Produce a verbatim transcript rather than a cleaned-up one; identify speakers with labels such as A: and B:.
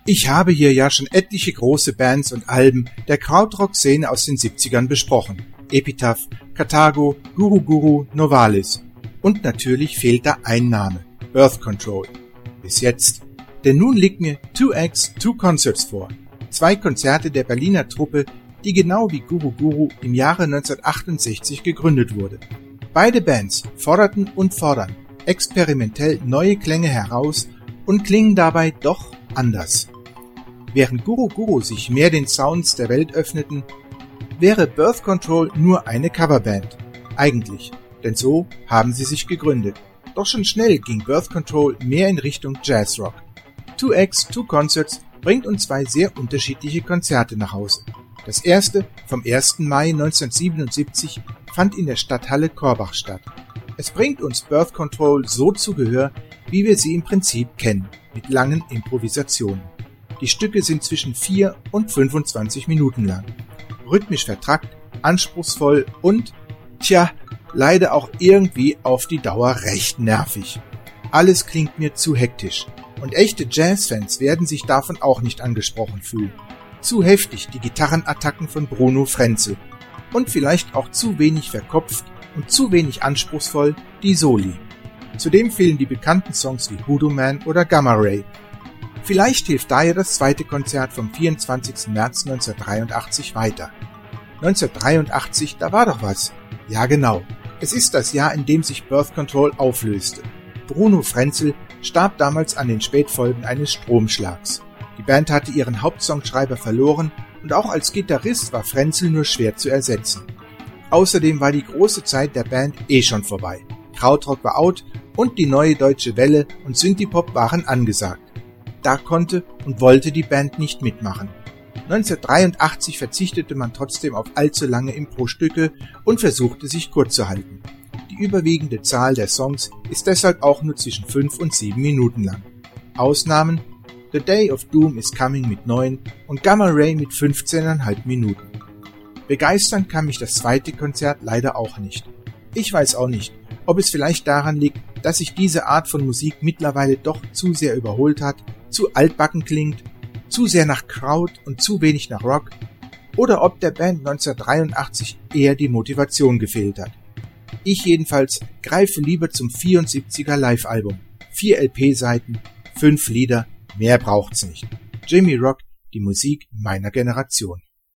A: Ich habe hier ja schon etliche große Bands und Alben der Krautrock-Szene aus den siebzigern besprochen. Epitaph, Carthago, Guru Guru, Novalis. Und natürlich fehlt da ein Name, Birth Control. Bis jetzt. Denn nun liegt mir Two Acts, Two Concerts vor. Zwei Konzerte der Berliner Truppe, die genau wie Guru Guru im Jahre neunzehnhundertachtundsechzig gegründet wurde. Beide Bands forderten und fordern experimentell neue Klänge heraus und klingen dabei doch anders. Während Guru Guru sich mehr den Sounds der Welt öffneten, wäre Birth Control nur eine Coverband. Eigentlich, denn so haben sie sich gegründet. Doch schon schnell ging Birth Control mehr in Richtung Jazzrock. Two Acts, Two Concerts bringt uns zwei sehr unterschiedliche Konzerte nach Hause. Das erste, vom ersten Mai neunzehnhundertsiebenundsiebzig, fand in der Stadthalle Korbach statt. Es bringt uns Birth Control so zu Gehör, wie wir sie im Prinzip kennen, mit langen Improvisationen. Die Stücke sind zwischen vier und fünfundzwanzig Minuten lang. Rhythmisch vertrackt, anspruchsvoll und, tja, leider auch irgendwie auf die Dauer recht nervig. Alles klingt mir zu hektisch. Und echte Jazzfans werden sich davon auch nicht angesprochen fühlen. Zu heftig die Gitarrenattacken von Bruno Frenzel. Und vielleicht auch zu wenig verkopft und zu wenig anspruchsvoll die Soli. Zudem fehlen die bekannten Songs wie Hoodoo Man oder Gamma Ray. Vielleicht hilft daher das zweite Konzert vom vierundzwanzigsten März neunzehnhundertdreiundachtzig weiter. neunzehnhundertdreiundachtzig, da war doch was. Ja genau, es ist das Jahr, in dem sich Birth Control auflöste. Bruno Frenzel starb damals an den Spätfolgen eines Stromschlags. Die Band hatte ihren Hauptsongschreiber verloren und auch als Gitarrist war Frenzel nur schwer zu ersetzen. Außerdem war die große Zeit der Band eh schon vorbei. Krautrock war out und die neue deutsche Welle und Synthie-Pop waren angesagt. Da konnte und wollte die Band nicht mitmachen. neunzehnhundertdreiundachtzig verzichtete man trotzdem auf allzu lange Impro-Stücke und versuchte sich kurz zu halten. Die überwiegende Zahl der Songs ist deshalb auch nur zwischen fünf und sieben Minuten lang. Ausnahmen: The Day of Doom is Coming mit neun und Gamma Ray mit fünfzehn Komma fünf Minuten. Begeistern kann mich das zweite Konzert leider auch nicht. Ich weiß auch nicht, ob es vielleicht daran liegt, dass sich diese Art von Musik mittlerweile doch zu sehr überholt hat, zu altbacken klingt, zu sehr nach Kraut und zu wenig nach Rock, oder ob der Band neunzehnhundertdreiundachtzig eher die Motivation gefehlt hat. Ich jedenfalls greife lieber zum vierundsiebziger Live-Album. Vier L P-Seiten, fünf Lieder, mehr braucht's nicht. Jimmy Rock, die Musik meiner Generation.